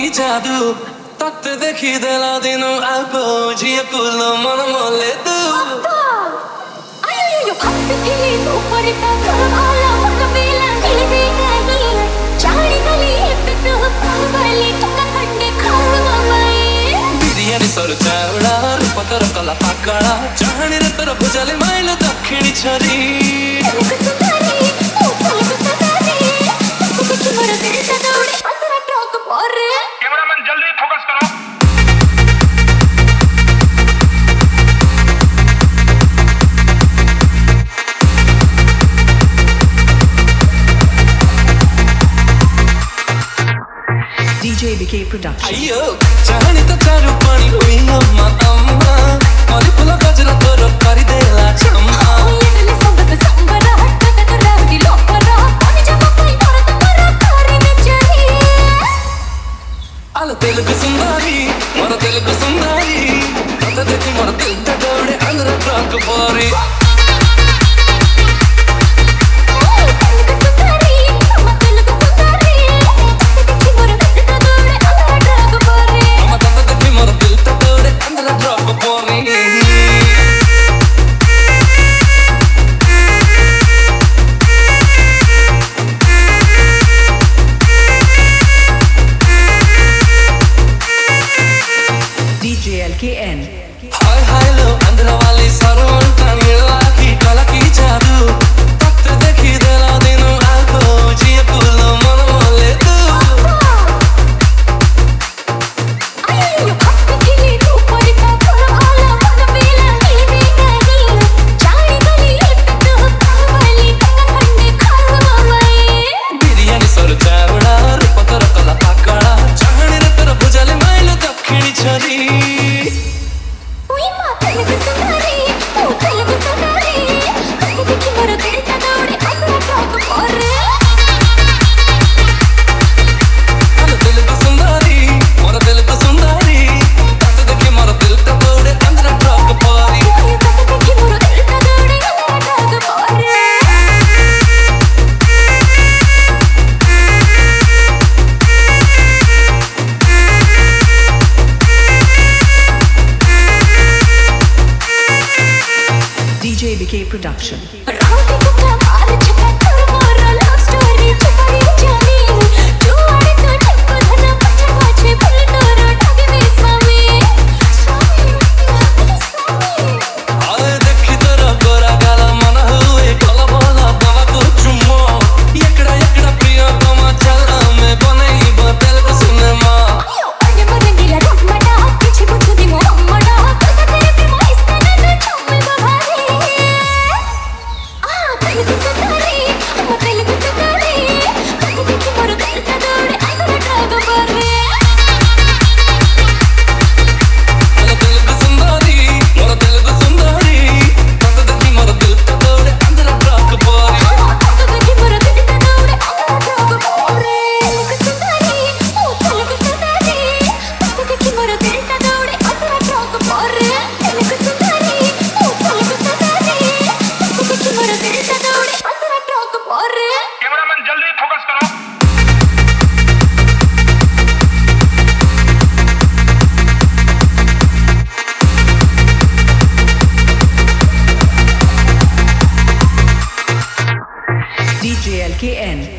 जादू तत्ते देखी देला दिनो आको जिया कुलो मन मोले तू ayo khapte thili upar ta khala मन बेला हिलवे नहीं चाड़ी गली पे तो पागली टका खंडे खास ममाई बिरयानी सर चावड़ा रूपतर कला पाकड़ा चाहणी रे तर भुजले माइलो दक्षिणी छरी कैमरामैन जल्दी फोकस करो। DJ BK Production. अयो चाहणी तो चारू पानी हुई अम्मा अम्मा माली फुला गजरा तोर करी देला चम्मा आला तेलुगु सुंदरी मोर तेलुगु सुंदरी कथा देखी मोर दिल ता दौड़े अंदर ट्रक भरी DJ LKN. हाय हाय लो अंदर वाली सरवन तमिला की कला की जादू तत्ते देखी देला दिनो आको जिया कुलो मन मोले तू ayo khapte thili upar ta khala मन बेला हिलवे नहीं चाड़ी गली पे तो पागली टका खंडे खास ममाई बिरयानी सर चावड़ा रूपतर कला पाकड़ा चाहणी रे तर भुजले माइलो दक्षिणी छरी ओई मां तेलुगु सुंदरी ओ तेलुगु सुंदरी कते देखी मोर दिल ता दौड़े अंदर ट्रक भरे आला तेलुगु सुंदरी मोर तेलुगु सुंदरी तत्ते देखी मोर दिल ता दौड़े अंदर ट्रक भरी कते देखी मोर दिल ता दौड़े अंदर ट्रक भरे DJ BK Production. रात को मार छक्का कर मोर लव स्टोरी छुपाई जानी तू आड़े तो ठप्प धना पछे पाछे फुल तोर ढागे में स्वामी स्वामी आए देखी तोरा गोरा गाला मन हुए कला बोला दवा को चुम्मो एकड़ा एकड़ा प्रिय तमा चला में बनई तेलुगु सिनेमा यो आगे मरंगीला रम्मड़ा पीछे पूछो दी मोहम्मड़ा कसा तेरे पे मोहिस्ता न तो छम्मे बहारी तेलुगु सुंदरी हम तेलुगु सुंदरी कते देखी मोर दिल ता दौड़े अंदर ट्रक भरे आला तेलुगु सुंदरी मोर तेलुगु सुंदरी तत्ते देखी मोर दिल ता दौड़े अंदर ट्रक भरी कते देखी मोर दिल ता दौड़े अंदर ट्रक भरे तेलुगु सुंदरी ओ तेलुगु सुंदरी कते देखी मोर दिल ता दौड़े अंदर ट्रक भरे तेलुगु सुंदरी ओ तेलुगु सुंदरी कते देखी मोर दिल ता दौड़े अंदर ट्रक भरे कैमरामैन जल्दी फोकस करो। DJ LKN.